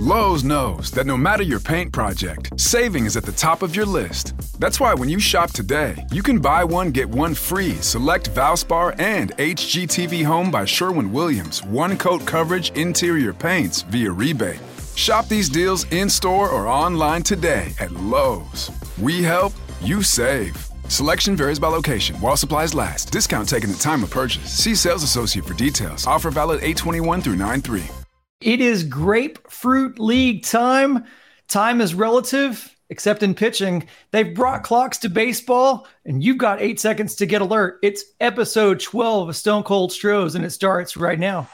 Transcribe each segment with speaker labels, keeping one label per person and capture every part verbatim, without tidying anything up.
Speaker 1: Lowe's knows that no matter your paint project, saving is at the top of your list. That's why when you shop today, you can buy one, get one free select Valspar and H G T V Home by Sherwin-Williams one-coat coverage interior paints via rebate. Shop these deals in-store or online today at Lowe's. We help, you save. Selection varies by location. While supplies last. Discount taken at time of purchase. See sales associate for details. Offer valid eight twenty-one through nine three.
Speaker 2: It is Grapefruit League time. Time is relative, except in pitching. They've brought clocks to baseball, and you've got eight seconds to get alert. It's episode twelve of Stone Cold Stros, and it starts right now.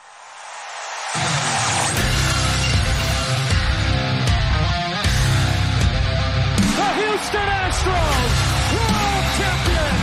Speaker 3: The Houston Astros, world champions!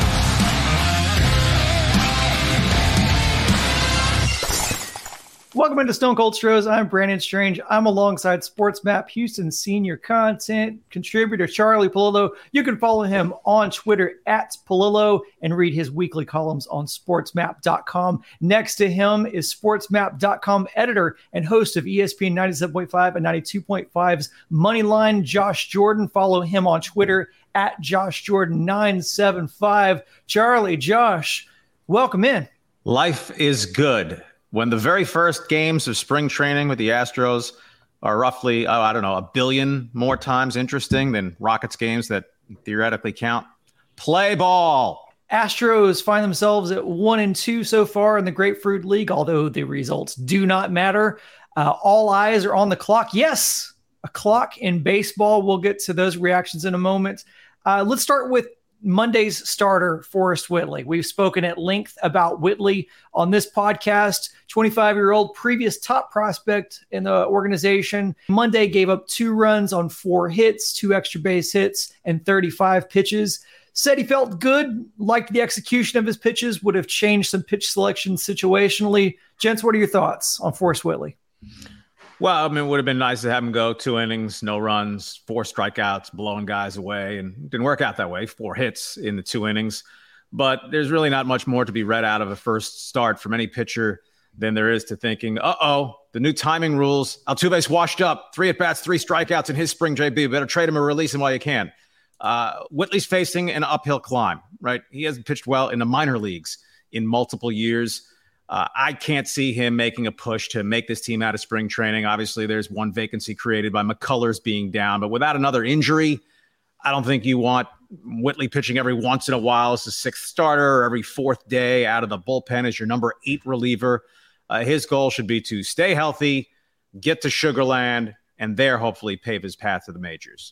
Speaker 2: Welcome into Stone Cold Stros. I'm Brandon Strange. I'm alongside SportsMap Houston senior content contributor Charlie Palillo. You can follow him on Twitter at Palillo and read his weekly columns on sportsmap dot com. Next to him is sportsmap dot com editor and host of E S P N ninety-seven point five and ninety-two point five's Moneyline, Josh Jordan. Follow him on Twitter at Josh Jordan nine seven five. Charlie, Josh, welcome in.
Speaker 4: Life is good. When the very first games of spring training with the Astros are roughly, oh, I don't know, a billion more times interesting than Rockets games that theoretically count. Play ball.
Speaker 2: Astros find themselves at one and two so far in the Grapefruit League, although the results do not matter. Uh, all eyes are on the clock. Yes, a clock in baseball. We'll get to those reactions in a moment. Uh, let's start with Monday's starter, Forrest Whitley. We've spoken at length about Whitley on this podcast. twenty-five-year-old previous top prospect in the organization. Monday gave up two runs on four hits, two extra base hits, and thirty-five pitches. Said he felt good, liked the execution of his pitches, would have changed some pitch selection situationally. Gents, what are your thoughts on Forrest Whitley?
Speaker 4: Well, I mean, it would have been nice to have him go two innings, no runs, four strikeouts, blowing guys away, and it didn't work out that way. Four hits in the two innings. But there's really not much more to be read out of a first start from any pitcher than there is to thinking, uh-oh, the new timing rules. Altuve's washed up, three at-bats, three strikeouts in his spring J B. Better trade him or release him while you can. Uh, Whitley's facing an uphill climb, right? He hasn't pitched well in the minor leagues in multiple years. Uh, I can't see him making a push to make this team out of spring training. Obviously, there's one vacancy created by McCullers being down, but without another injury, I don't think you want Whitley pitching every once in a while as the sixth starter or every fourth day out of the bullpen as your number eight reliever. Uh, his goal should be to stay healthy, get to Sugarland, and there hopefully pave his path to the majors.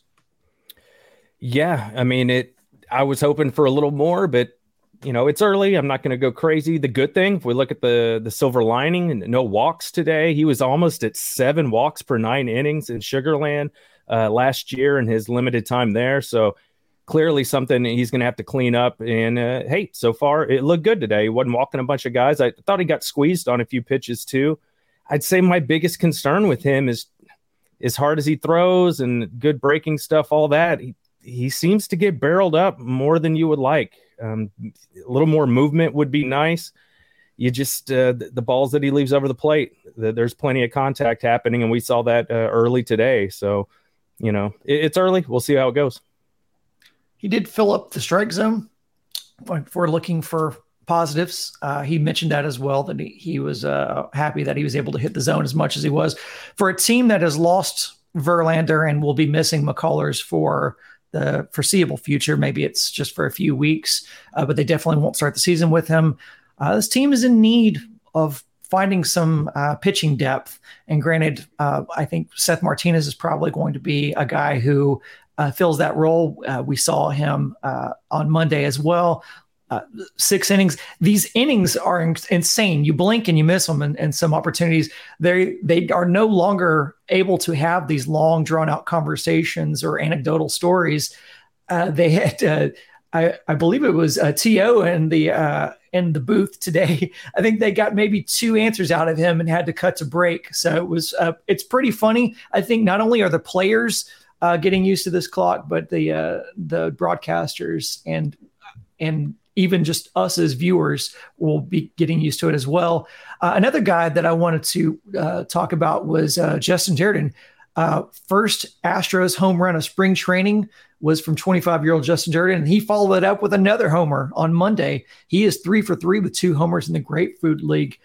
Speaker 5: Yeah, I mean, it. I was hoping for a little more, but you know, it's early. I'm not going to go crazy. The good thing, if we look at the the silver lining, and no walks today, he was almost at seven walks per nine innings in Sugarland uh, last year in his limited time there. So clearly something he's going to have to clean up. And uh, hey, so far it looked good today. He wasn't walking a bunch of guys. I thought he got squeezed on a few pitches too. I'd say my biggest concern with him is as hard as he throws and good breaking stuff, all that. He, he seems to get barreled up more than you would like. Um, a little more movement would be nice. You just uh, the, the balls that he leaves over the plate, the, there's plenty of contact happening, and we saw that uh, early today. So, you know, it, it's early. We'll see how it goes.
Speaker 2: He did fill up the strike zone. If we're looking for positives, uh, he mentioned that as well, that he, he was uh, happy that he was able to hit the zone as much as he was. For a team that has lost Verlander and will be missing McCullers for the foreseeable future. Maybe it's just for a few weeks, uh, but they definitely won't start the season with him. Uh, this team is in need of finding some uh, pitching depth. And granted, uh, I think Seth Martinez is probably going to be a guy who uh, fills that role. Uh, we saw him uh, on Monday as well. Uh, six innings. These innings are in- insane. You blink and you miss them, and, and some opportunities. They they are no longer able to have these long, drawn out conversations or anecdotal stories. Uh, they had, uh, I, I believe it was uh, T O in the uh, in the booth today. I think they got maybe two answers out of him and had to cut to break. So it was uh, it's pretty funny. I think not only are the players uh, getting used to this clock, but the uh, the broadcasters and and even just us as viewers will be getting used to it as well. Uh, another guy that I wanted to uh, talk about was uh, Justin Jordan. Uh, first Astros home run of spring training was from twenty-five-year-old Justin Durden, and he followed it up with another homer on Monday. He is three for three with two homers in the Grapefruit League.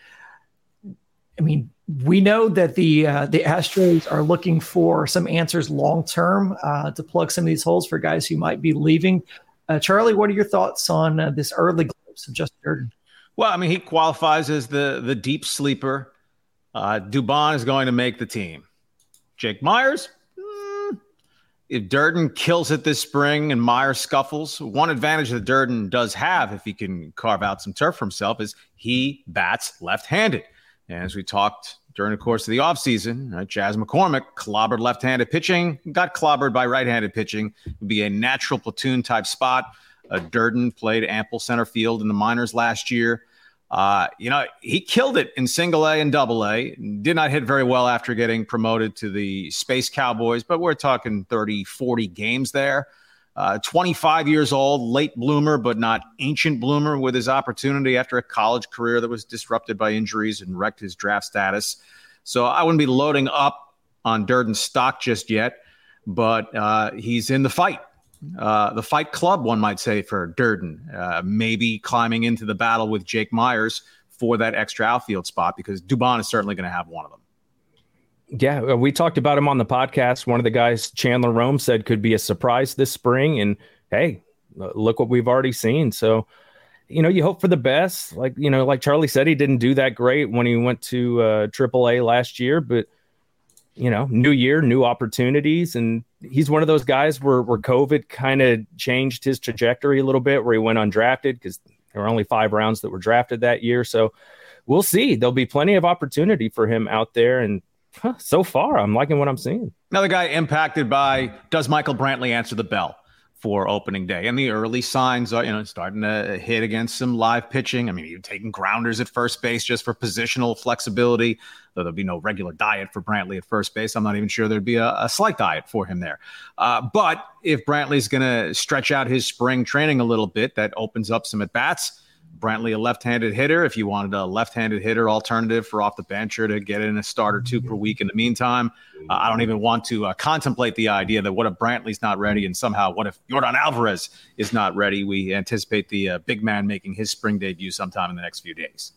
Speaker 2: I mean, we know that the uh, the Astros are looking for some answers long-term uh, to plug some of these holes for guys who might be leaving. Uh, Charlie, what are your thoughts on uh, this early glimpse of Justin Durden?
Speaker 4: Well, I mean, he qualifies as the, the deep sleeper. Uh, Dubon is going to make the team. Jake Myers, mm, if Durden kills it this spring and Myers scuffles, one advantage that Durden does have if he can carve out some turf for himself is he bats left-handed. And as we talked during the course of the offseason, uh, Jazz McCormick clobbered left-handed pitching, got clobbered by right-handed pitching. It would be a natural platoon-type spot. Uh, Durden played ample center field in the minors last year. Uh, you know, he killed it in single A and double A. Did not hit very well after getting promoted to the Space Cowboys, but we're talking thirty, forty games there. Uh, twenty-five years old, late bloomer, but not ancient bloomer with his opportunity after a college career that was disrupted by injuries and wrecked his draft status. So I wouldn't be loading up on Durden's stock just yet, but uh, he's in the fight. Uh, the fight club, one might say, for Durden, uh, maybe climbing into the battle with Jake Myers for that extra outfield spot, because Dubon is certainly going to have one of them.
Speaker 5: Yeah, we talked about him on the podcast. One of the guys, Chandler Rome, said could be a surprise this spring. And hey, look what we've already seen. So, you know, you hope for the best. Like, you know, like Charlie said, he didn't do that great when he went to uh, triple A last year, but you know, new year, new opportunities. And he's one of those guys where, where COVID kind of changed his trajectory a little bit, where he went undrafted because there were only five rounds that were drafted that year. So we'll see. There'll be plenty of opportunity for him out there. And huh, so far, I'm liking what I'm seeing.
Speaker 4: Another guy impacted by, does Michael Brantley answer the bell for opening day? And the early signs are, you know, starting to hit against some live pitching. I mean, you're taking grounders at first base just for positional flexibility, though there'll be no regular diet for Brantley at first base. I'm not even sure there'd be a, a slight diet for him there. Uh, but if Brantley's going to stretch out his spring training a little bit, that opens up some at-bats. Brantley, a left-handed hitter. If you wanted a left-handed hitter alternative for off the bench or to get in a start or two per week in the meantime, uh, I don't even want to uh, contemplate the idea that what if Brantley's not ready and somehow what if Yordan Alvarez is not ready? We anticipate the uh, big man making his spring debut sometime in the next few days.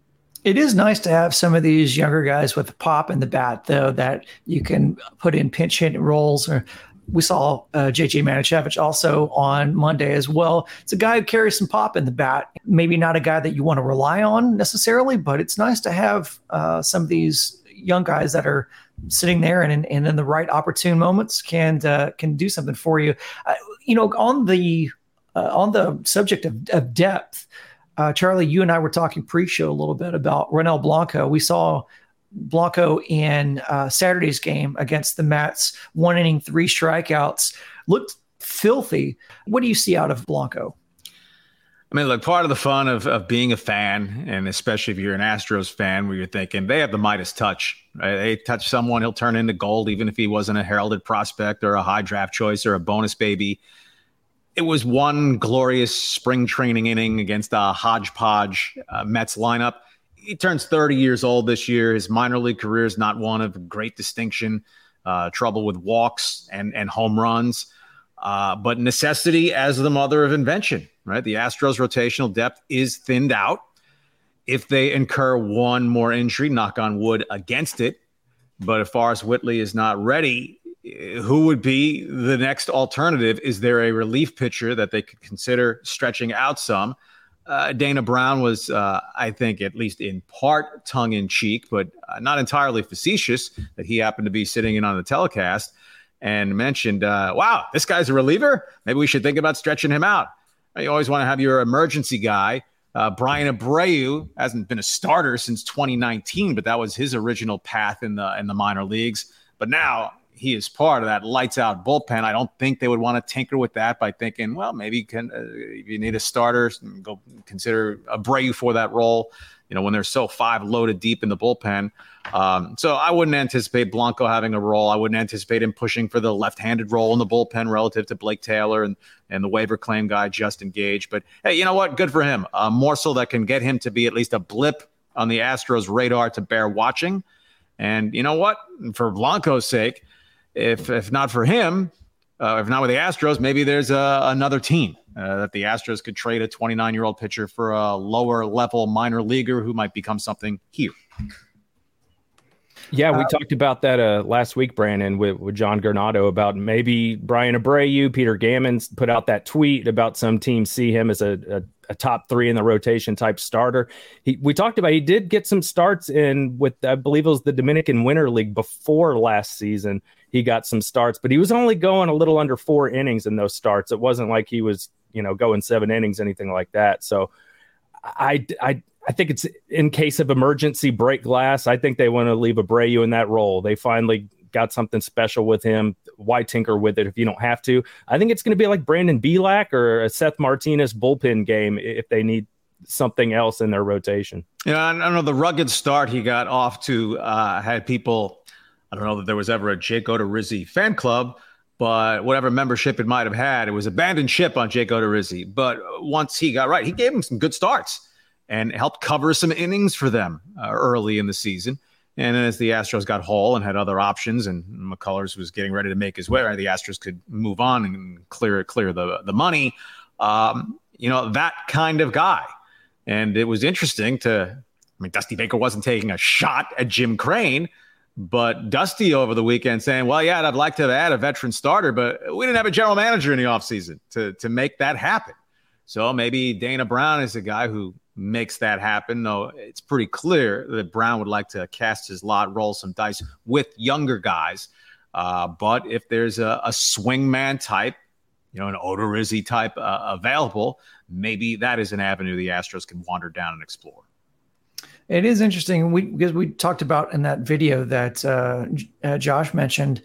Speaker 2: It is nice to have some of these younger guys with pop in the bat, though, that you can put in pinch hit roles. Or we saw uh, J J Manischewicz also on Monday as well. It's a guy who carries some pop in the bat. Maybe not a guy that you want to rely on necessarily, but it's nice to have uh, some of these young guys that are sitting there and, and in the right opportune moments can uh, can do something for you. Uh, you know, on the uh, on the subject of, of depth, uh, Charlie, you and I were talking pre-show a little bit about Ronel Blanco. We saw Blanco in uh, Saturday's game against the Mets, one inning, three strikeouts, looked filthy. What do you see out of Blanco?
Speaker 4: I mean, look, part of the fun of, of being a fan, and especially if you're an Astros fan, where you're thinking they have the Midas touch, right? They touch someone, he'll turn into gold, even if he wasn't a heralded prospect or a high draft choice or a bonus baby. It was one glorious spring training inning against a hodgepodge uh, Mets lineup. He turns thirty years old this year. His minor league career is not one of great distinction, uh, trouble with walks and, and home runs. Uh, but necessity as the mother of invention, right? The Astros rotational depth is thinned out. If they incur one more injury, knock on wood, against it, but if Forrest Whitley is not ready, who would be the next alternative? Is there a relief pitcher that they could consider stretching out some? Uh, Dana Brown was, uh, I think, at least in part tongue-in-cheek, but uh, not entirely facetious, that he happened to be sitting in on the telecast and mentioned, uh, wow, this guy's a reliever? Maybe we should think about stretching him out. You always want to have your emergency guy. Uh, Brian Abreu hasn't been a starter since twenty nineteen, but that was his original path in the in the minor leagues. But now he is part of that lights-out bullpen. I don't think they would want to tinker with that by thinking, well, maybe you can, uh, if you need a starter, go consider Abreu for that role, you know, when there's so five loaded deep in the bullpen. Um, so I wouldn't anticipate Blanco having a role. I wouldn't anticipate him pushing for the left-handed role in the bullpen relative to Blake Taylor and, and the waiver claim guy, Justin Gage. But, hey, you know what? Good for him. A morsel that can get him to be at least a blip on the Astros radar to bear watching. And you know what? For Blanco's sake, if if not for him, uh, if not with the Astros, maybe there's a, another team uh, that the Astros could trade a twenty-nine-year-old pitcher for a lower-level minor leaguer who might become something here.
Speaker 5: Yeah, we
Speaker 2: uh,
Speaker 5: talked about that uh, last week, Brandon, with, with John Granado about maybe Brian Abreu. Peter Gammons put out that tweet about some teams see him as a, a, a top three in the rotation type starter. He, we talked about he did get some starts in with, I believe it was the Dominican Winter League before last season. He got some starts, but he was only going a little under four innings in those starts. It wasn't like he was, you know, going seven innings, anything like that. So I, I, I think it's in case of emergency break glass. I think they want to leave Abreu in that role. They finally got something special with him. Why tinker with it if you don't have to? I think it's going to be like Brandon Bielak or a Seth Martinez bullpen game if they need something else in their rotation.
Speaker 4: Yeah, I don't know. The rugged start he got off to uh, had people, I don't know that there was ever a Jake Odorizzi fan club, but whatever membership it might have had, it was abandoned ship on Jake Odorizzi. But once he got right, he gave him some good starts and helped cover some innings for them uh, early in the season. And then as the Astros got whole and had other options, and McCullers was getting ready to make his way, right, the Astros could move on and clear clear the the money. Um, you know, that kind of guy. And it was interesting to, I mean, Dusty Baker wasn't taking a shot at Jim Crane, but Dusty over the weekend saying, well, yeah, I'd like to add a veteran starter, but we didn't have a general manager in the offseason to to make that happen. So maybe Dana Brown is a guy who makes that happen. No, it's pretty clear that Brown would like to cast his lot, roll some dice with younger guys. Uh, but if there's a, a swingman type, you know, an Odorizzi type uh, available, maybe that is an avenue the Astros can wander down and explore.
Speaker 2: It is interesting. We, because we talked about in that video that uh, uh, Josh mentioned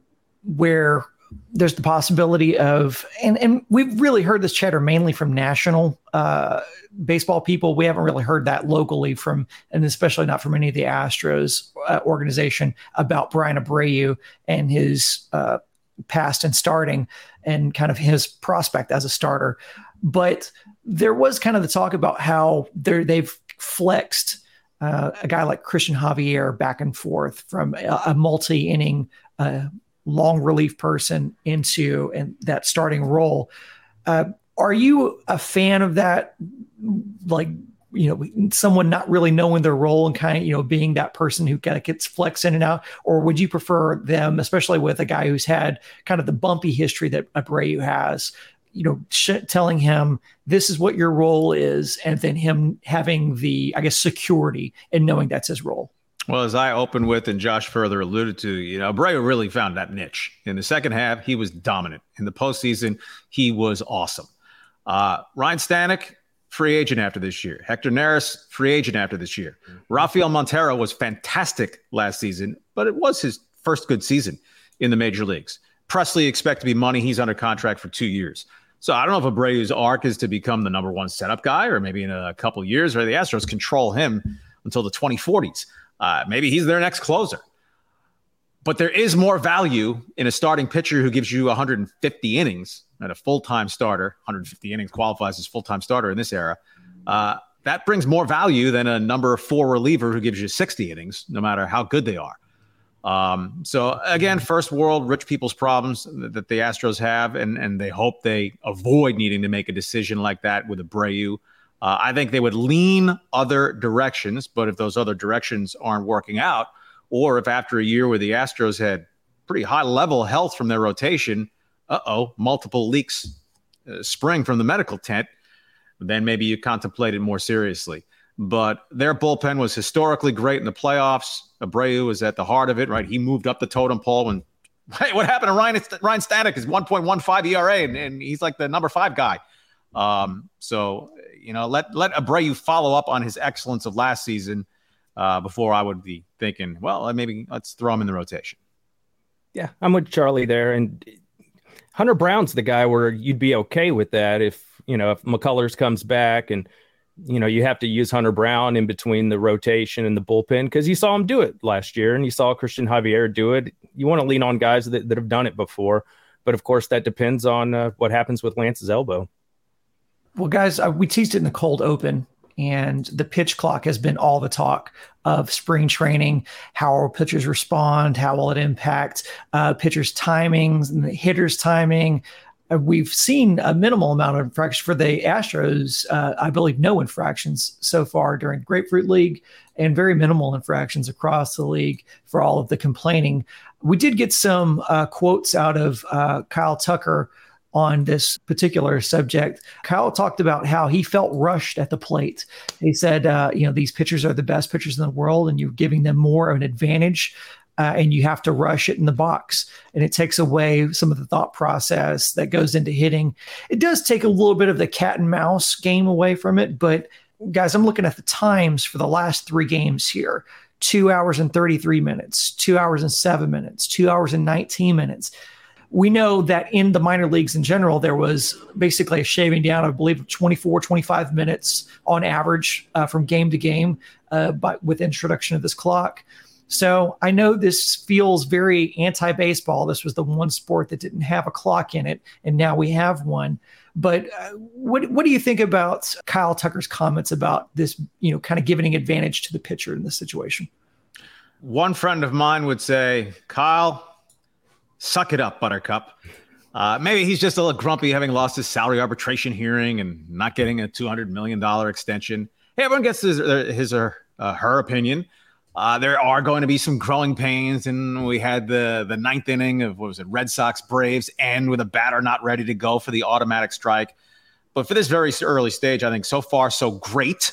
Speaker 2: where there's the possibility of, and, and we've really heard this chatter mainly from national uh, baseball people. We haven't really heard that locally from, and especially not from any of the Astros uh, organization about Brian Abreu and his uh, past and starting and kind of his prospect as a starter. But there was kind of the talk about how they're, they've flexed uh, a guy like Christian Javier back and forth from a, a multi-inning uh, long relief person into and that starting role. Uh, are you a fan of that? Like, you know, someone not really knowing their role and kind of, you know, being that person who kind of gets flexed in and out, or would you prefer them, especially with a guy who's had kind of the bumpy history that Abreu has, you know, sh- telling him this is what your role is, and then him having the, I guess, security and knowing that's his role?
Speaker 4: Well, as I opened with and Josh further alluded to, you know, Abreu really found that niche. In the second half, he was dominant. In the postseason, he was awesome. Uh, Ryan Stanek, free agent after this year. Hector Neris, free agent after this year. Mm-hmm. Rafael Montero was fantastic last season, but it was his first good season in the major leagues. Presley expect to be money. He's under contract for two years. So I don't know if Abreu's arc is to become the number one setup guy, or maybe in a couple years, or the Astros control him until the twenty forties. Uh, maybe he's their next closer. But there is more value in a starting pitcher who gives you one hundred fifty innings, and a full-time starter. one hundred fifty innings qualifies as full-time starter in this era. Uh, that brings more value than a number four reliever who gives you sixty innings, no matter how good they are. Um, so, again, first world, rich people's problems that, that the Astros have, and, and they hope they avoid needing to make a decision like that with Abreu. Uh, I think they would lean other directions, but if those other directions aren't working out, or if after a year where the Astros had pretty high level health from their rotation, uh-oh, multiple leaks uh, spring from the medical tent, then maybe you contemplate it more seriously. But their bullpen was historically great in the playoffs. Abreu was at the heart of it, right? He moved up the totem pole when, hey, what happened to Ryan, Ryan Stanek is one point one five E R A, and, and he's like the number five guy. Um, so, you know, let, let Abreu follow up on his excellence of last season uh, before I would be thinking, well, maybe let's throw him in the rotation.
Speaker 5: Yeah, I'm with Charlie there. And Hunter Brown's the guy where you'd be okay with that if, you know, if McCullers comes back and, you know, you have to use Hunter Brown in between the rotation and the bullpen, because you saw him do it last year and you saw Christian Javier do it. You want to lean on guys that, that have done it before. But, of course, that depends on uh, what happens with Lance's elbow.
Speaker 2: Well, guys, uh, we teased it in the cold open, and the pitch clock has been all the talk of spring training. How will pitchers respond? How will it impact uh, pitchers' timings and the hitters' timing? Uh, we've seen a minimal amount of infractions for the Astros. Uh, I believe no infractions so far during Grapefruit League, and very minimal infractions across the league for all of the complaining. We did get some uh, quotes out of uh, Kyle Tucker on this particular subject. Kyle talked about how he felt rushed at the plate. He said, uh, you know, these pitchers are the best pitchers in the world, and you're giving them more of an advantage. Uh, and you have to rush it in the box, and it takes away some of the thought process that goes into hitting. It does take a little bit of the cat and mouse game away from it, but guys, I'm looking at the times for the last three games here: two hours and thirty-three minutes, two hours and seven minutes, two hours and nineteen minutes. We know that in the minor leagues in general, there was basically a shaving down, I believe, of twenty-four, twenty-five minutes on average uh, from game to game uh, but with introduction of this clock. So I know this feels very anti-baseball. This was the one sport that didn't have a clock in it, and now we have one. But uh, what what do you think about Kyle Tucker's comments about this, you know, kind of giving advantage to the pitcher in this situation?
Speaker 4: One friend of mine would say, Kyle, suck it up, Buttercup. Uh, maybe he's just a little grumpy having lost his salary arbitration hearing and not getting a two hundred million dollars extension. Hey, everyone gets his, his or uh, her opinion. Uh, there are going to be some growing pains, and we had the the ninth inning of, what was it, Red Sox Braves end with a batter not ready to go for the automatic strike. But for this very early stage, I think so far so great.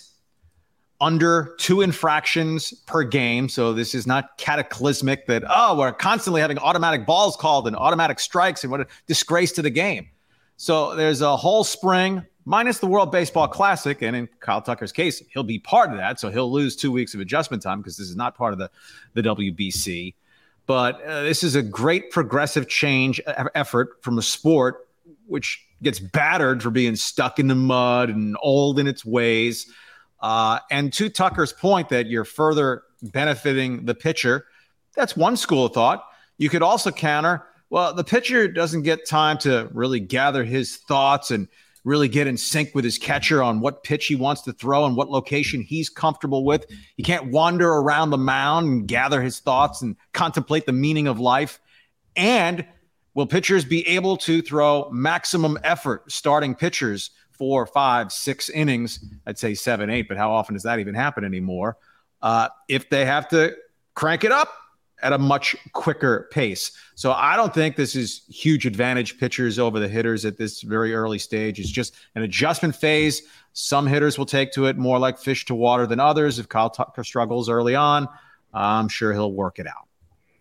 Speaker 4: Under two infractions per game, so this is not cataclysmic that, oh, we're constantly having automatic balls called and automatic strikes, and what a disgrace to the game. So there's a whole spring, minus the World Baseball Classic, and in Kyle Tucker's case, he'll be part of that, so he'll lose two weeks of adjustment time because this is not part of the, the W B C. But uh, this is a great progressive change effort from a sport which gets battered for being stuck in the mud and old in its ways. Uh, and to Tucker's point that you're further benefiting the pitcher, that's one school of thought. You could also counter, well, the pitcher doesn't get time to really gather his thoughts and really get in sync with his catcher on what pitch he wants to throw and what location he's comfortable with. He can't wander around the mound and gather his thoughts and contemplate the meaning of life. And will pitchers be able to throw maximum effort, starting pitchers, four, five, six innings? I'd say seven, eight, but how often does that even happen anymore? Uh, if they have to crank it up at a much quicker pace. So I don't think this is huge advantage pitchers over the hitters at this very early stage. It's just an adjustment phase. Some hitters will take to it more like fish to water than others. If Kyle Tucker struggles early on, I'm sure he'll work it out.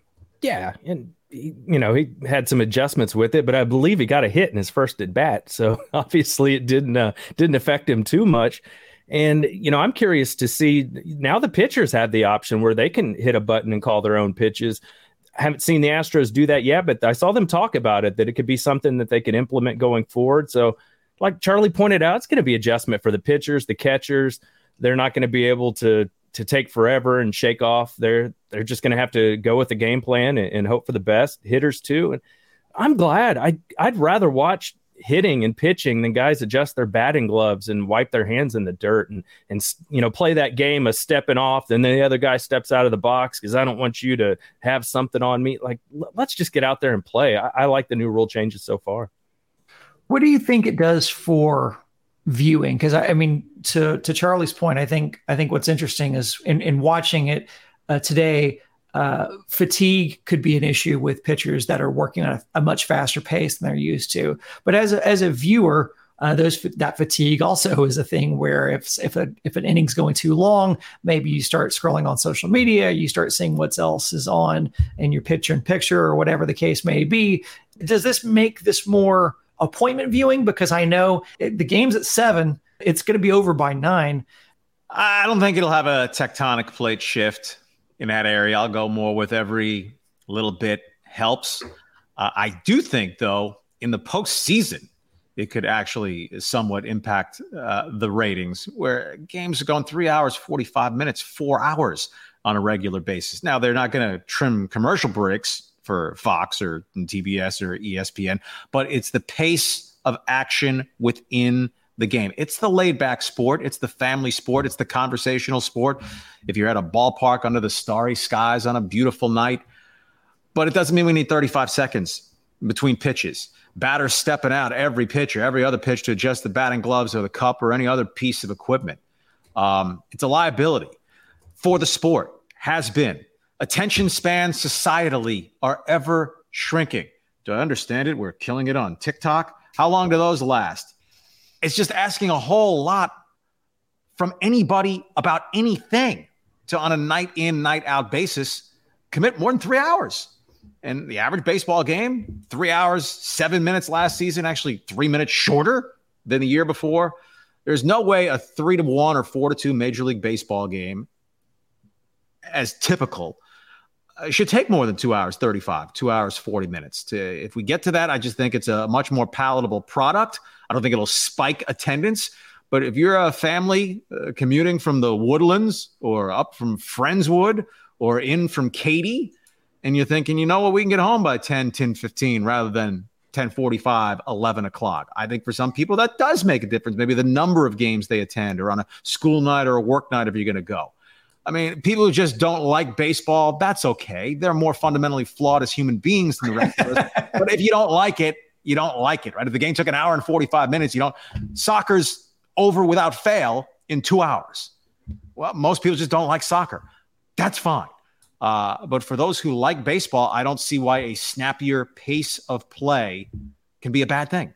Speaker 5: Yeah, and you know, he had some adjustments with it, but I believe he got a hit in his first at bat. So obviously it didn't uh, didn't affect him too much. And, you know, I'm curious to see now the pitchers have the option where they can hit a button and call their own pitches. I haven't seen the Astros do that yet, but I saw them talk about it, that it could be something that they could implement going forward. So like Charlie pointed out, it's going to be adjustment for the pitchers, the catchers. They're not going to be able to to take forever and shake off. They're they're just going to have to go with the game plan and, and hope for the best. Hitters too. And I'm glad. I I'd rather watch hitting and pitching than guys adjust their batting gloves and wipe their hands in the dirt and and you know play that game of stepping off. Then the other guy steps out of the box because I don't want you to have something on me. Like, l- let's just get out there and play. I, I like the new rule changes so far.
Speaker 2: What do you think it does for viewing? Because I, I mean, to to Charlie's point, I think I think what's interesting is in, in watching it uh, today, uh, fatigue could be an issue with pitchers that are working on a, a much faster pace than they're used to. But as a, as a viewer, uh, those that fatigue also is a thing where if if a, if an inning's going too long, maybe you start scrolling on social media, you start seeing what else is on in your picture in picture or whatever the case may be. Does this make this more appointment viewing? Because I know it, the game's at seven, it's going to be over by nine.
Speaker 4: I don't think it'll have a tectonic plate shift in that area. I'll go more with every little bit helps. Uh, I do think, though, in the postseason, it could actually somewhat impact uh, the ratings, where games are going three hours, forty-five minutes, four hours on a regular basis. Now, they're not going to trim commercial breaks for Fox or T B S or E S P N, but it's the pace of action within the game. It's the laid back sport. It's the family sport. It's the conversational sport. If you're at a ballpark under the starry skies on a beautiful night, but it doesn't mean we need thirty-five seconds between pitches. Batters stepping out every pitch or every other pitch to adjust the batting gloves or the cup or any other piece of equipment. Um, it's a liability for the sport, has been. Attention spans societally are ever shrinking. Do I understand it? We're killing it on TikTok. How long do those last? It's just asking a whole lot from anybody about anything to, on a night in, night out basis, commit more than three hours. And the average baseball game, three hours, seven minutes last season, actually three minutes shorter than the year before. There's no way a three to one or four to two Major League Baseball game, as typical, uh, should take more than two hours, thirty-five, two hours, forty minutes. To, if we get to that, I just think it's a much more palatable product. I don't think it'll spike attendance. But if you're a family uh, commuting from the Woodlands or up from Friendswood or in from Katy, and you're thinking, you know what, we can get home by ten, ten fifteen rather than ten forty-five, eleven o'clock. I think for some people that does make a difference. Maybe the number of games they attend or on a school night or a work night if you're going to go. I mean, people who just don't like baseball, that's okay. They're more fundamentally flawed as human beings than the rest of us. But if you don't like it, you don't like it, right? If the game took an hour and forty-five minutes, you don't. Soccer's over without fail in two hours. Well, most people just don't like soccer. That's fine. Uh, but for those who like baseball, I don't see why a snappier pace of play can be a bad thing.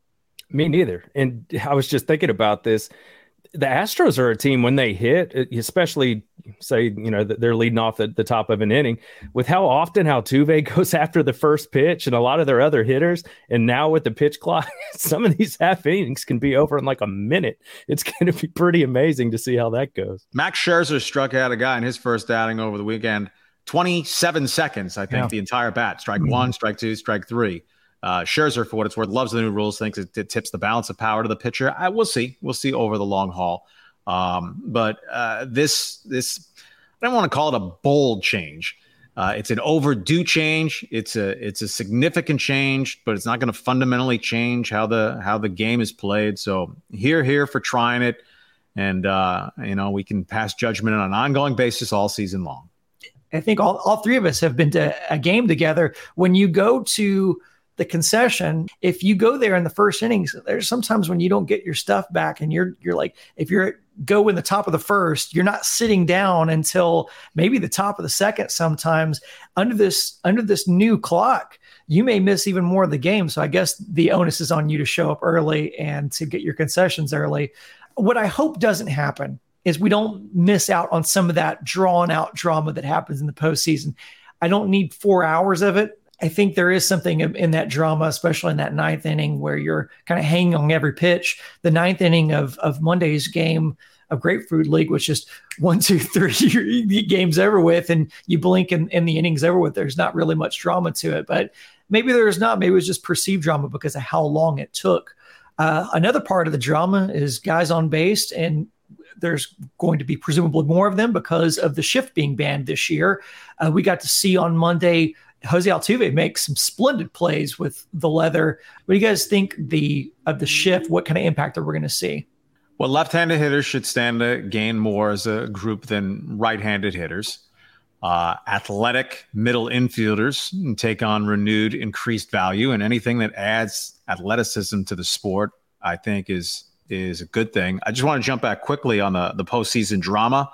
Speaker 5: Me neither. And I was just thinking about this. The Astros are a team when they hit, especially say, you know, they're leading off at the top of an inning with how often Altuve goes after the first pitch and a lot of their other hitters. And now with the pitch clock, some of these half innings can be over in like a minute. It's going to be pretty amazing to see how that goes.
Speaker 4: Max Scherzer struck out a guy in his first outing over the weekend. twenty-seven seconds, I think, yeah. The entire bat. Strike mm-hmm. one, strike two, strike three. Uh, Scherzer, for what it's worth, loves the new rules, thinks it, it tips the balance of power to the pitcher. I will see. We'll see over the long haul. Um, but uh, this, this, I don't want to call it a bold change. Uh, it's an overdue change. It's a, it's a significant change, but it's not going to fundamentally change how the, how the game is played. So here, here for trying it. And, uh, you know, we can pass judgment on an ongoing basis all season long.
Speaker 2: I think all, all three of us have been to a game together. When you go to the concession, if you go there in the first innings, there's sometimes when you don't get your stuff back and you're, you're like, if you're go in the top of the first, you're not sitting down until maybe the top of the second. Sometimes under this, under this new clock, you may miss even more of the game. So I guess the onus is on you to show up early and to get your concessions early. What I hope doesn't happen is we don't miss out on some of that drawn out drama that happens in the postseason. I don't need four hours of it. I think there is something in that drama, especially in that ninth inning where you're kind of hanging on every pitch. The ninth inning of, of Monday's game of Grapefruit League was just one, two, three games over with, and you blink and, and the inning's over with. There's not really much drama to it, but maybe there's not. Maybe it was just perceived drama because of how long it took. Uh, another part of the drama is guys on base, and there's going to be presumably more of them because of the shift being banned this year. Uh, we got to see on Monday Jose Altuve makes some splendid plays with the leather. What do you guys think the of the shift? What kind of impact are we going to see?
Speaker 4: Well, left-handed hitters should stand to gain more as a group than right-handed hitters. Uh, athletic middle infielders take on renewed, increased value, and anything that adds athleticism to the sport, I think, is is a good thing. I just want to jump back quickly on the the postseason drama.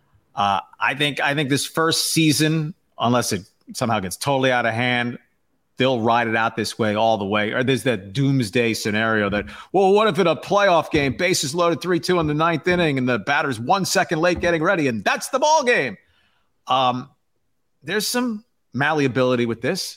Speaker 4: Uh, I think I think this first season, unless it somehow gets totally out of hand, they'll ride it out this way all the way. Or there's that doomsday scenario that, well, what if in a playoff game, bases loaded three two in the ninth inning and the batter's one second late getting ready, and that's the ball game. Um, there's some malleability with this.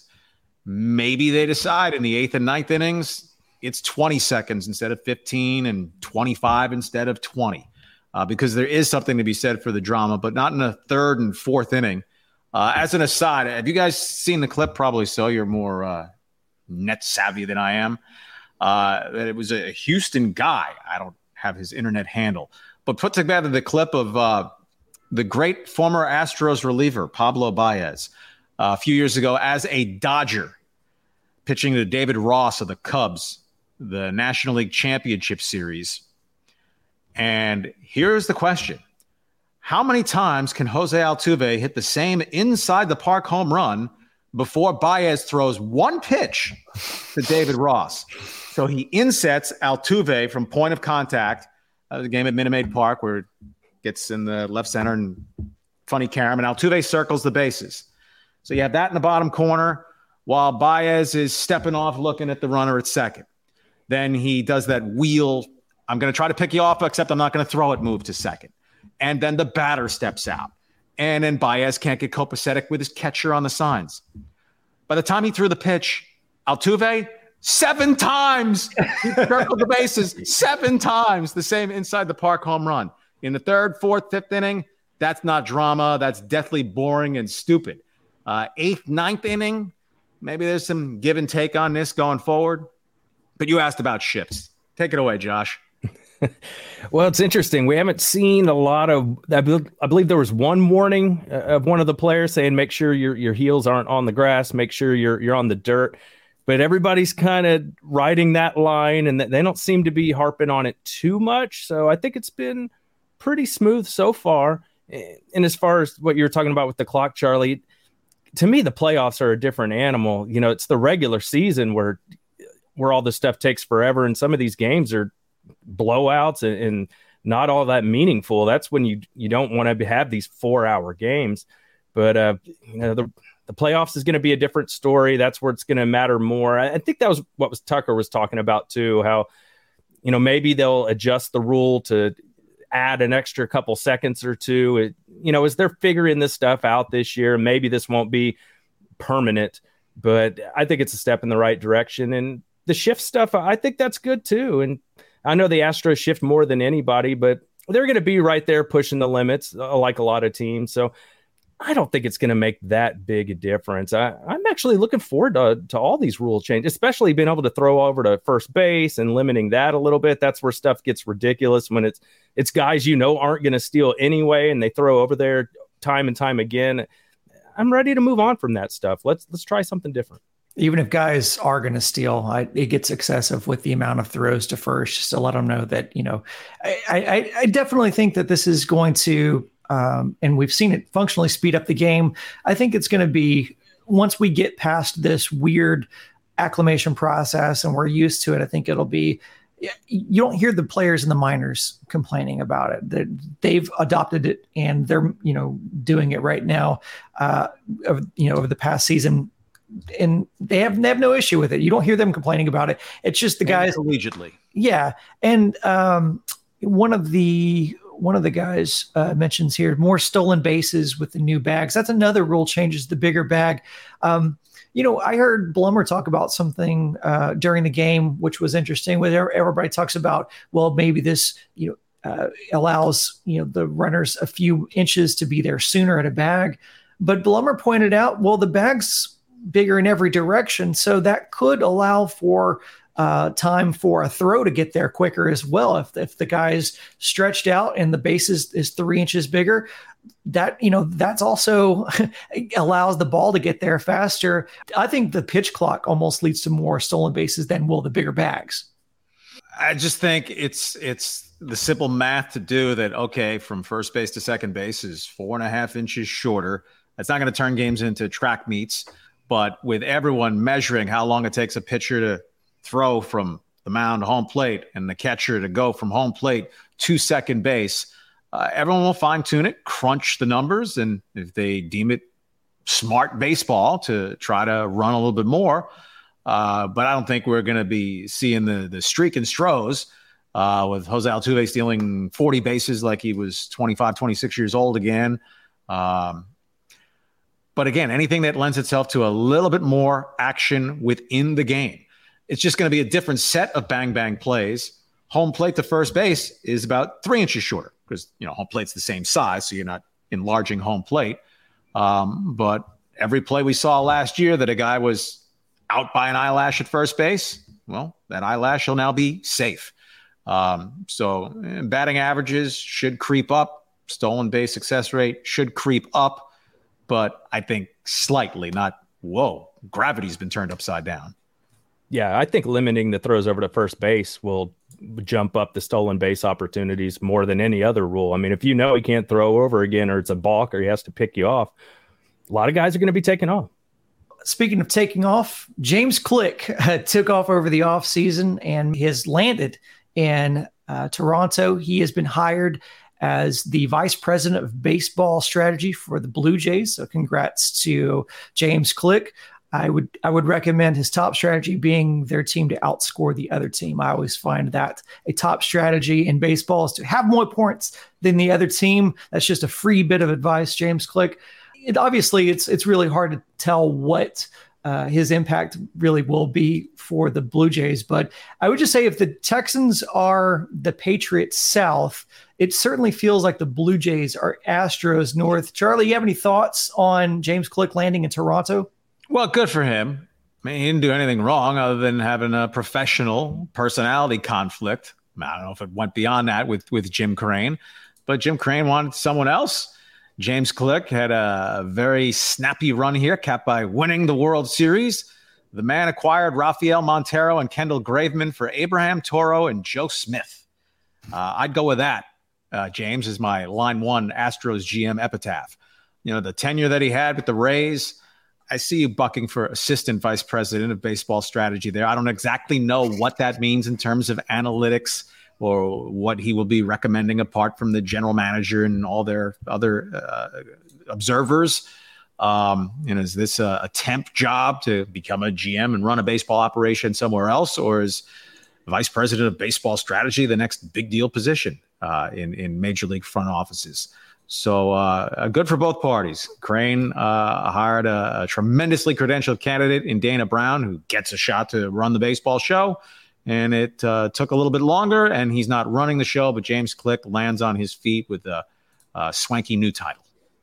Speaker 4: Maybe they decide in the eighth and ninth innings, it's twenty seconds instead of fifteen and twenty-five instead of twenty, uh, because there is something to be said for the drama, but not in a third and fourth inning. Uh, as an aside, have you guys seen the clip? Probably so. You're more uh, net savvy than I am. Uh, it was a Houston guy. I don't have his internet handle, but put together the clip of uh, the great former Astros reliever, Pablo Baez, uh, a few years ago as a Dodger, pitching to David Ross of the Cubs the National League Championship Series. And here's the question. How many times can Jose Altuve hit the same inside the park home run before Baez throws one pitch to David Ross? So he insets Altuve from point of contact. That was a game at Minute Maid Park where it gets in the left center and funny carom, and Altuve circles the bases. So you have that in the bottom corner while Baez is stepping off looking at the runner at second. Then he does that wheel, I'm going to try to pick you off, except I'm not going to throw it, move to second. And then the batter steps out. And then Baez can't get copacetic with his catcher on the signs. By the time he threw the pitch, Altuve, seven times he circled the bases, seven times the same inside the park home run. In the third, fourth, fifth inning, that's not drama. That's deathly boring and stupid. Uh, eighth, ninth inning, maybe there's some give and take on this going forward. But you asked about shifts. Take it away, Josh.
Speaker 5: Well, it's interesting. We haven't seen a lot of, I believe, I believe there was one warning of one of the players saying, make sure your, your heels aren't on the grass, make sure you're, you're on the dirt. But everybody's kind of riding that line, and they don't seem to be harping on it too much. So I think it's been pretty smooth so far. And as far as what you were talking about with the clock, Charlie, to me, the playoffs are a different animal. You know, it's the regular season where, where all this stuff takes forever. And some of these games are blowouts and, and not all that meaningful. That's when you you don't want to have these four hour games. But uh, you know, the the playoffs is going to be a different story. That's where it's going to matter more. I, I think that was what was Tucker was talking about too. How you know maybe they'll adjust the rule to add an extra couple seconds or two. It, you know, as they're figuring this stuff out this year, maybe this won't be permanent. But I think it's a step in the right direction. And the shift stuff, I think that's good too. And I know the Astros shift more than anybody, but they're going to be right there pushing the limits uh, like a lot of teams. So I don't think it's going to make that big a difference. I, I'm actually looking forward to, to all these rule changes, especially being able to throw over to first base and limiting that a little bit. That's where stuff gets ridiculous when it's it's guys you know aren't going to steal anyway, and they throw over there time and time again. I'm ready to move on from that stuff. Let's let's try something different.
Speaker 2: Even if guys are going to steal, I, it gets excessive with the amount of throws to first, just to let them know that, you know, I, I, I definitely think that this is going to, um, and we've seen it functionally speed up the game. I think it's going to be, once we get past this weird acclimation process and we're used to it, I think it'll be, you don't hear the players in the minors complaining about it. That they've adopted it and they're, you know, doing it right now, uh, of, you know, over the past season. And they have, they have no issue with it. You don't hear them complaining about it. It's just the guys
Speaker 4: collegiately.
Speaker 2: Yeah. And um, one of the, one of the guys uh, mentions here, more stolen bases with the new bags. That's another rule change, is the bigger bag. Um, you know, I heard Blummer talk about something uh, during the game, which was interesting, where everybody talks about, well, maybe this, you know, uh, allows, you know, the runners a few inches to be there sooner at a bag. But Blummer pointed out, well, the bag's bigger in every direction, so that could allow for uh, time for a throw to get there quicker as well. If if the guy's stretched out and the base is, is three inches bigger, that, you know, that's also allows the ball to get there faster. I think the pitch clock almost leads to more stolen bases than will the bigger bags.
Speaker 4: I just think it's it's the simple math to do that. Okay, from first base to second base is four and a half inches shorter. That's not going to turn games into track meets. But with everyone measuring how long it takes a pitcher to throw from the mound to home plate and the catcher to go from home plate to second base, uh, everyone will fine tune it, crunch the numbers, and if they deem it smart baseball to try to run a little bit more. Uh, but I don't think we're going to be seeing the the streak and Stros uh, with Jose Altuve stealing forty bases like he was twenty-five, twenty-six years old again. Um, But again, anything that lends itself to a little bit more action within the game, it's just going to be a different set of bang bang plays. Home plate to first base is about three inches shorter because, you know, home plate's the same size, so you're not enlarging home plate. Um, but every play we saw last year that a guy was out by an eyelash at first base, well, that eyelash will now be safe. Um, so batting averages should creep up. Stolen base success rate should creep up. But I think slightly, not, whoa, gravity's been turned upside down.
Speaker 5: Yeah, I think limiting the throws over to first base will jump up the stolen base opportunities more than any other rule. I mean, if you know he can't throw over again, or it's a balk, or he has to pick you off, a lot of guys are going to be taking off.
Speaker 2: Speaking of taking off, James Click uh, took off over the offseason and has landed in uh, Toronto. He has been hired as the vice president of baseball strategy for the Blue Jays. So congrats to James Click. I would I would recommend his top strategy being their team to outscore the other team. I always find that a top strategy in baseball is to have more points than the other team. That's just a free bit of advice, James Click. It, obviously, it's it's really hard to tell what uh, his impact really will be for the Blue Jays. But I would just say if the Texans are the Patriots South, it certainly feels like the Blue Jays are Astros North. Charlie, you have any thoughts on James Click landing in Toronto?
Speaker 4: Well, good for him. I mean, he didn't do anything wrong other than having a professional personality conflict. I don't know if it went beyond that with, with Jim Crane, but Jim Crane wanted someone else. James Click had a very snappy run here, capped by winning the World Series. The man acquired Rafael Montero and Kendall Graveman for Abraham Toro and Joe Smith. Uh, I'd go with that, uh, James, is my line one Astros G M epitaph. You know, the tenure that he had with the Rays, I see you bucking for assistant vice president of baseball strategy there. I don't exactly know what that means in terms of analytics or what he will be recommending apart from the general manager and all their other uh, observers. Um, you know, is this a, a temp job to become a G M and run a baseball operation somewhere else? Or is vice president of baseball strategy the next big deal position uh, in, in major league front offices? So uh, good for both parties. Crane uh, hired a, a tremendously credentialed candidate in Dana Brown, who gets a shot to run the baseball show. And it uh, took a little bit longer, and he's not running the show, but James Click lands on his feet with a, a swanky new title.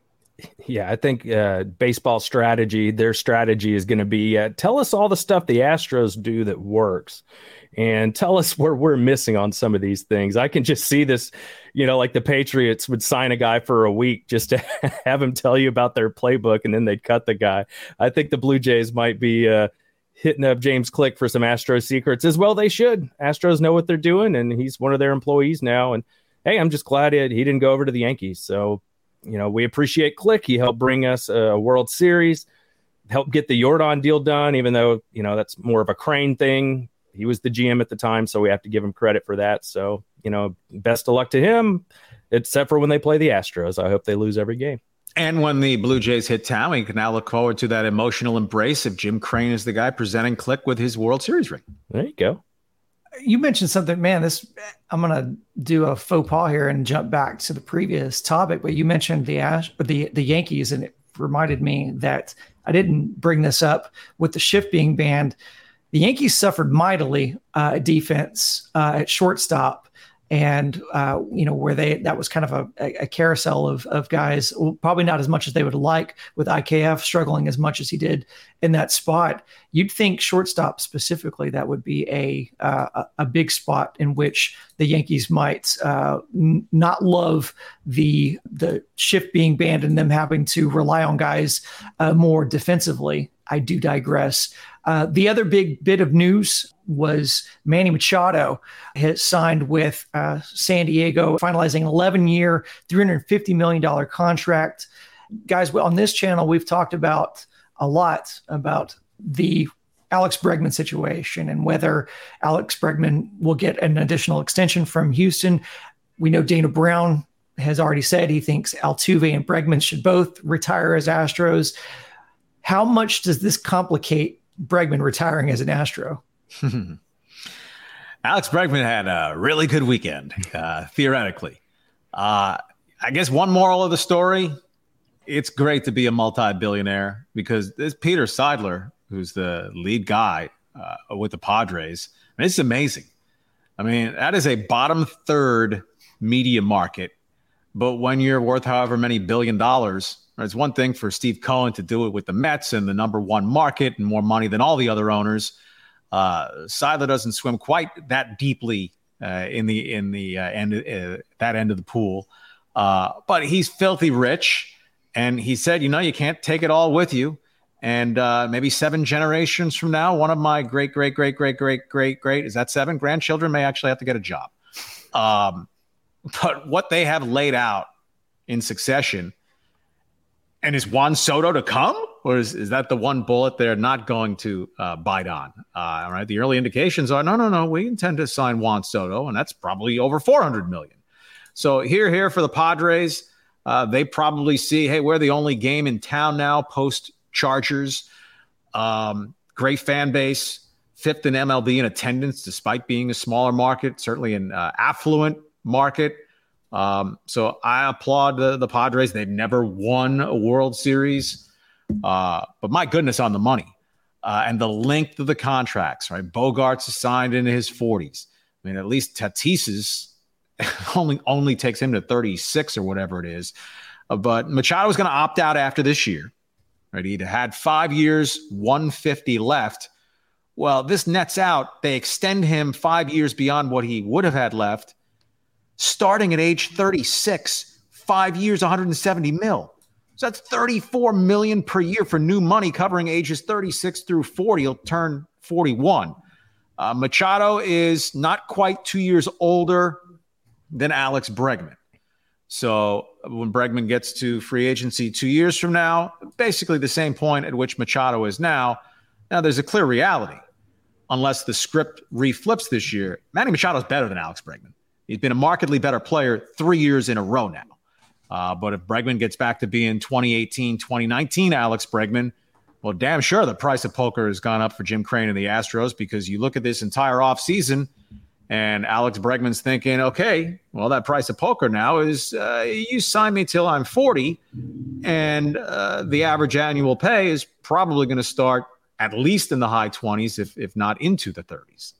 Speaker 5: Yeah, I think uh, baseball strategy, their strategy is going to be uh, tell us all the stuff the Astros do that works, and tell us where we're missing on some of these things. I can just see this, you know, like the Patriots would sign a guy for a week just to have him tell you about their playbook, and then they'd cut the guy. I think the Blue Jays might be uh, hitting up James Click for some Astros secrets as well. They should. Astros know what they're doing, and he's one of their employees now. And hey, I'm just glad it, he didn't go over to the Yankees. So, you know, we appreciate Click. He helped bring us a World Series, helped get the Jordan deal done, even though, you know, that's more of a Crane thing. He was the G M at the time, so we have to give him credit for that. So, you know, best of luck to him, except for when they play the Astros. I hope they lose every game.
Speaker 4: And when the Blue Jays hit town, we can now look forward to that emotional embrace of Jim Crane as the guy presenting Click with his World Series ring.
Speaker 5: There you go.
Speaker 2: You mentioned something, man, this, I'm going to do a faux pas here and jump back to the previous topic, but you mentioned the Ash, the, the Yankees, and it reminded me that I didn't bring this up with the shift being banned. The Yankees suffered mightily uh, defense uh, at shortstop, and uh, you know where they that was kind of a, a carousel of of guys. Well, probably not as much as they would like, with I K F struggling as much as he did in that spot. You'd think shortstop specifically that would be a uh, a big spot in which the Yankees might uh, n- not love the the shift being banned and them having to rely on guys uh, more defensively. I do digress. Uh, the other big bit of news was Manny Machado has signed with uh, San Diego, finalizing an eleven-year, three hundred fifty million dollars contract. Guys, on this channel, we've talked about a lot about the Alex Bregman situation and whether Alex Bregman will get an additional extension from Houston. We know Dana Brown has already said he thinks Altuve and Bregman should both retire as Astros. How much does this complicate Bregman retiring as an Astro?
Speaker 4: Alex Bregman had a really good weekend, uh, theoretically. Uh, I guess one moral of the story, it's great to be a multi-billionaire because this Peter Seidler, who's the lead guy uh, with the Padres, and it's amazing. I mean, that is a bottom third media market. But when you're worth however many billion dollars, it's one thing for Steve Cohen to do it with the Mets and the number one market and more money than all the other owners. Uh, Seidler doesn't swim quite that deeply uh, in the in the uh, end uh, that end of the pool, uh, but he's filthy rich, and he said, you know, you can't take it all with you. And uh, maybe seven generations from now, one of my great, great, great, great, great, great, great, is that seven grandchildren may actually have to get a job. Um, but what they have laid out in succession, and is Juan Soto to come? Or is, is that the one bullet they're not going to uh, bite on? Uh, all right. The early indications are, no, no, no, we intend to sign Juan Soto, and that's probably over four hundred million dollars. So here, here for the Padres, uh, they probably see, hey, we're the only game in town now post Chargers. Um, great fan base, fifth in M L B in attendance, despite being a smaller market, certainly an uh, affluent market. Um, so I applaud the, the Padres. They've never won a World Series. Uh, but my goodness on the money uh, and the length of the contracts, right? Bogarts is signed into his forties. I mean, at least Tatis's only only takes him to thirty-six or whatever it is. Uh, but Machado is going to opt out after this year, right? He'd had five years, one fifty left. Well, this nets out. They extend him five years beyond what he would have had left, starting at age thirty-six, five years, one hundred seventy mil. So that's thirty-four million dollars per year for new money covering ages thirty-six through forty. He'll turn forty-one. Uh, Machado is not quite two years older than Alex Bregman. So when Bregman gets to free agency two years from now, basically the same point at which Machado is now. Now there's a clear reality. Unless the script reflips this year, Manny Machado is better than Alex Bregman. He's been a markedly better player three years in a row now. Uh, but if Bregman gets back to being twenty eighteen, twenty nineteen Alex Bregman, well, damn sure the price of poker has gone up for Jim Crane and the Astros, because you look at this entire offseason and Alex Bregman's thinking, okay, well, that price of poker now is uh, you sign me till I'm forty, and uh, the average annual pay is probably going to start at least in the high twenties, if if not into the thirties.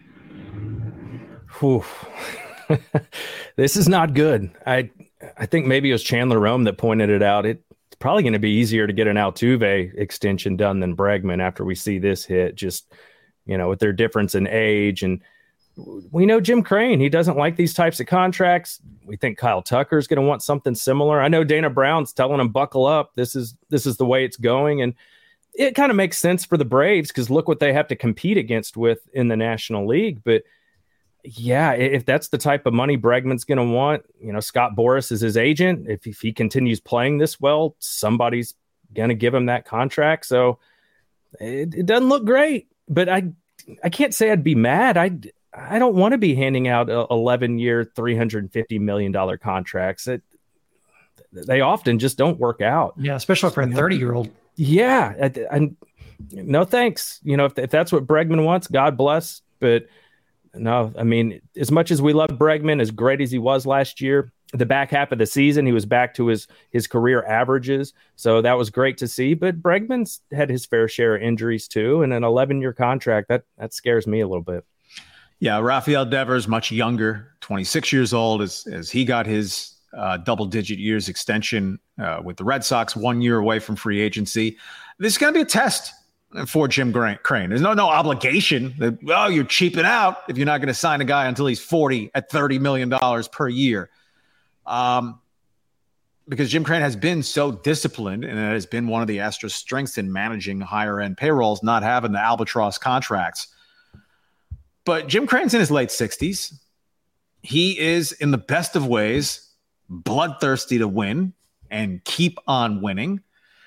Speaker 5: Whew. This is not good. I I think maybe it was Chandler Rome that pointed it out. It's probably going to be easier to get an Altuve extension done than Bregman after we see this hit, just, you know, with their difference in age. And we know Jim Crane, he doesn't like these types of contracts. We think Kyle Tucker is going to want something similar. I know Dana Brown's telling him, buckle up. This is, this is the way it's going. And it kind of makes sense for the Braves, because look what they have to compete against with in the National League. But yeah, if that's the type of money Bregman's going to want, you know, Scott Boras is his agent. If, if he continues playing this well, somebody's going to give him that contract. So it, it doesn't look great, but I, I can't say I'd be mad. I, I don't want to be handing out eleven year, three hundred fifty million dollars contracts. It, they often just don't work out.
Speaker 2: Yeah. Especially for a thirty year old.
Speaker 5: Yeah. I, I, no, thanks. You know, if, if that's what Bregman wants, God bless. But no, I mean, as much as we love Bregman, as great as he was last year, the back half of the season, he was back to his his career averages. So that was great to see. But Bregman's had his fair share of injuries too. And an eleven year contract, that that scares me a little bit.
Speaker 4: Yeah, Rafael Devers, much younger, twenty-six years old, as, as he got his uh, double-digit years extension uh, with the Red Sox, one year away from free agency. This is going to be a test for Jim Crane. There's no no obligation that, well, you're cheaping out if you're not going to sign a guy until he's forty at thirty million dollars per year. Um, because Jim Crane has been so disciplined, and it has been one of the Astros' strengths in managing higher-end payrolls, not having the albatross contracts. But Jim Crane's in his late sixties. He is, in the best of ways, bloodthirsty to win and keep on winning.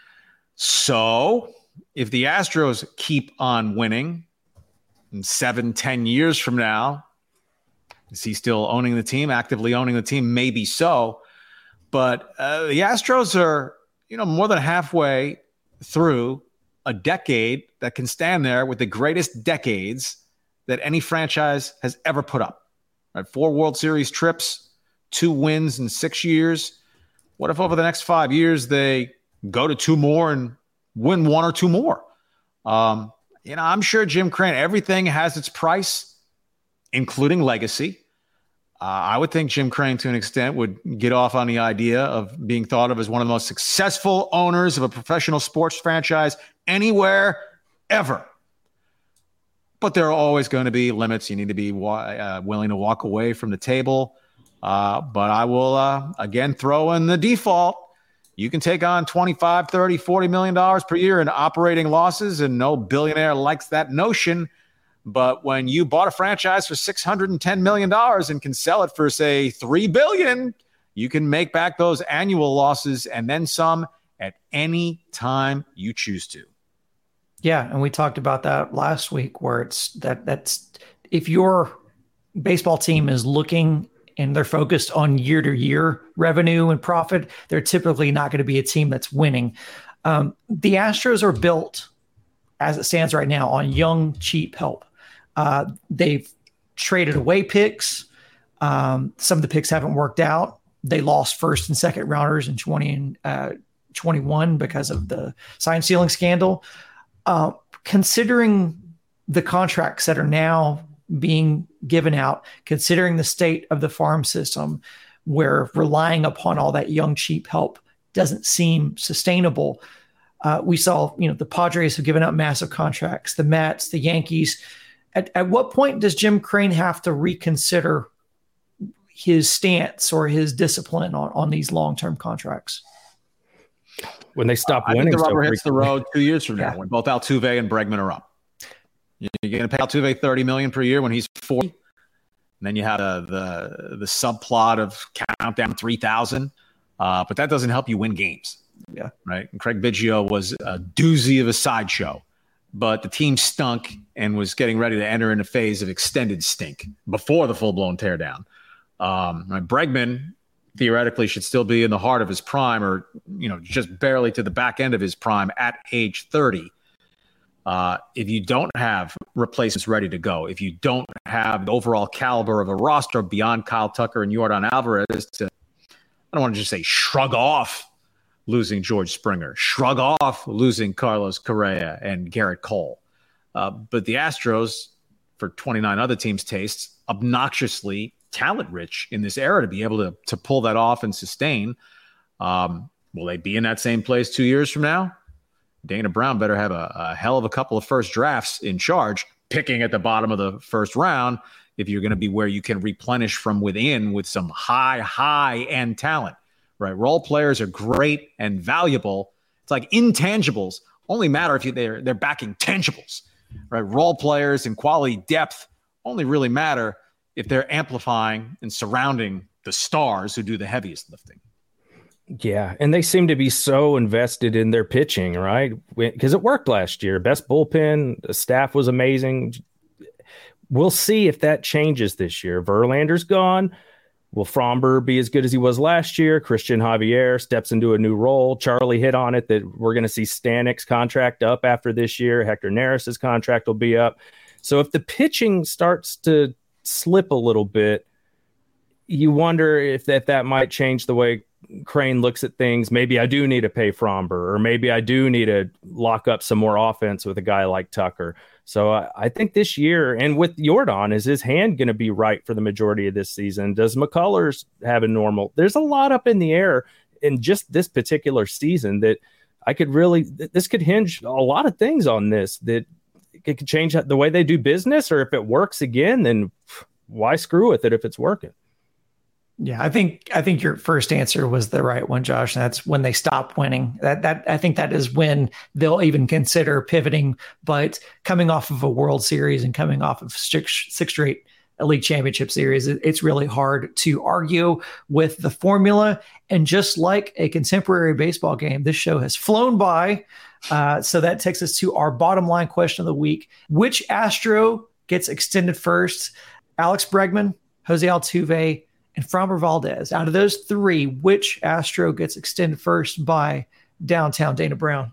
Speaker 4: So if the Astros keep on winning in seven, ten years from now, is he still owning the team, actively owning the team? Maybe so. But uh, the Astros are, you know, more than halfway through a decade that can stand there with the greatest decades that any franchise has ever put up. Right? Four World Series trips, two wins in six years. What if over the next five years they go to two more and win one or two more? Um, you know, I'm sure Jim Crane, everything has its price, including legacy. Uh, I would think Jim Crane, to an extent, would get off on the idea of being thought of as one of the most successful owners of a professional sports franchise anywhere, ever. But there are always going to be limits. You need to be uh, willing to walk away from the table. Uh, but I will, uh, again, throw in the default. You can take on twenty-five, thirty, forty million dollars per year in operating losses, and no billionaire likes that notion. But when you bought a franchise for six hundred ten million dollars and can sell it for, say, three billion dollars, you can make back those annual losses and then some at any time you choose to.
Speaker 2: Yeah, and we talked about that last week, where it's that that's if your baseball team is looking and they're focused on year-to-year revenue and profit, they're typically not going to be a team that's winning. Um, the Astros are built, as it stands right now, on young, cheap help. Uh, they've traded away picks. Um, some of the picks haven't worked out. They lost first and second rounders in twenty and uh, twenty-one because of the sign stealing scandal. Uh, considering the contracts that are now being given out, considering the state of the farm system, where relying upon all that young, cheap help doesn't seem sustainable. Uh, we saw, you know, the Padres have given out massive contracts, the Mets, the Yankees. At, at what point does Jim Crane have to reconsider his stance or his discipline on, on these long-term contracts?
Speaker 5: When they stop
Speaker 4: uh,
Speaker 5: winning,
Speaker 4: I think the rubber
Speaker 5: so
Speaker 4: hits the road two years from now,
Speaker 2: yeah.
Speaker 4: when both Altuve and Bregman are up. You're going to pay Altuve thirty million dollars per year when he's forty. And then you have uh, the the subplot of countdown three thousand. Uh, but that doesn't help you win games.
Speaker 2: Yeah.
Speaker 4: Right. And Craig Biggio was a doozy of a sideshow, but the team stunk and was getting ready to enter in a phase of extended stink before the full-blown teardown. Um, right, Bregman theoretically should still be in the heart of his prime, or, you know, just barely to the back end of his prime at age thirty. Uh, if you don't have replacements ready to go, if you don't have the overall caliber of a roster beyond Kyle Tucker and Yordan Alvarez to, I don't want to just say shrug off losing George Springer, shrug off losing Carlos Correa and Garrett Cole. Uh, but the Astros, for twenty-nine other teams' tastes, obnoxiously talent-rich in this era to be able to, to pull that off and sustain. Um, will they be in that same place two years from now? Dana Brown better have a, a hell of a couple of first drafts in charge, picking at the bottom of the first round, if you're going to be where you can replenish from within with some high, high-end talent, right? Role players are great and valuable. It's like intangibles only matter if you, they're, they're backing tangibles, right? Role players and quality depth only really matter if they're amplifying and surrounding the stars who do the heaviest lifting.
Speaker 5: Yeah, and they seem to be so invested in their pitching, right? Because it worked last year. Best bullpen, the staff was amazing. We'll see if that changes this year. Verlander's gone. Will Fromber be as good as he was last year? Christian Javier steps into a new role. Charlie hit on it that we're going to see Stanek's contract up after this year. Hector Neris's contract will be up. So if the pitching starts to slip a little bit, you wonder if that, that might change the way Crane looks at things. Maybe I do need to pay Fromber, or maybe I do need to lock up some more offense with a guy like Tucker. So I, I think this year, and with Yordan, is his hand going to be right for the majority of this season? Does McCullers have a normal? There's a lot up in the air in just this particular season that I could really, this could hinge a lot of things on this, that it could change the way they do business, or if it works again, then why screw with it if it's working?
Speaker 2: Yeah, I think I think your first answer was the right one, Josh. And that's when they stop winning. That that I think that is when they'll even consider pivoting. But coming off of a World Series and coming off of six, six straight League Championship Series, it, it's really hard to argue with the formula. And just like a contemporary baseball game, this show has flown by. Uh, so that takes us to our bottom line question of the week: which Astro gets extended first? Alex Bregman, Jose Altuve, and Framber Valdez. Out of those three, which Astro gets extended first by downtown Dana Brown?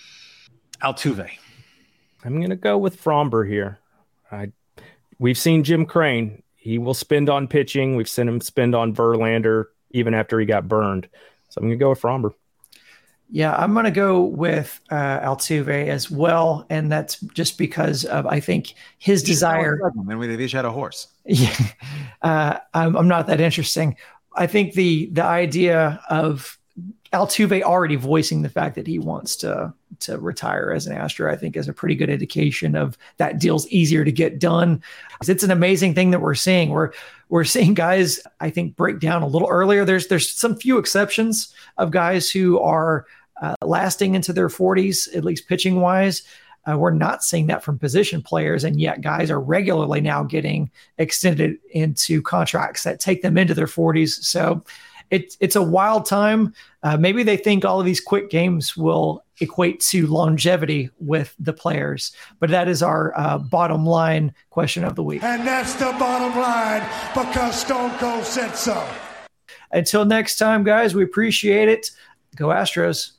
Speaker 4: Altuve.
Speaker 5: I'm going to go with Fromber here. I, we've seen Jim Crane. He will spend on pitching. We've seen him spend on Verlander even after he got burned. So I'm going to go with Fromber.
Speaker 2: Yeah, I'm going to go with uh, Altuve as well. And that's just because of, I think, his desire.
Speaker 4: And we've each had a horse.
Speaker 2: Yeah, uh, I'm, I'm not that interesting. I think the the idea of Altuve already voicing the fact that he wants to to retire as an Astro, I think is a pretty good indication of that deal's easier to get done. It's an amazing thing that we're seeing. We're we're seeing guys, I think, break down a little earlier. There's there's some few exceptions of guys who are uh, lasting into their forties, at least pitching wise. Uh, we're not seeing that from position players, and yet guys are regularly now getting extended into contracts that take them into their forties. So it, it's a wild time. Uh, maybe they think all of these quick games will equate to longevity with the players, but that is our uh, bottom line question of the week.
Speaker 6: And that's the bottom line because Stone Cold said so.
Speaker 2: Until next time, guys, we appreciate it. Go Astros.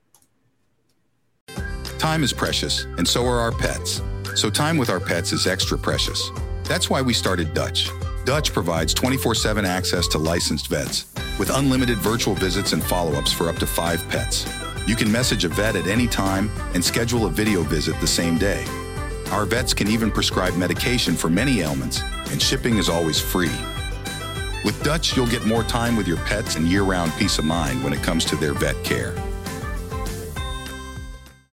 Speaker 7: Time is precious, and so are our pets. So time with our pets is extra precious. That's why we started Dutch. Dutch provides twenty-four seven access to licensed vets with unlimited virtual visits and follow-ups for up to five pets. You can message a vet at any time and schedule a video visit the same day. Our vets can even prescribe medication for many ailments, and shipping is always free. With Dutch, you'll get more time with your pets and year-round peace of mind when it comes to their vet care.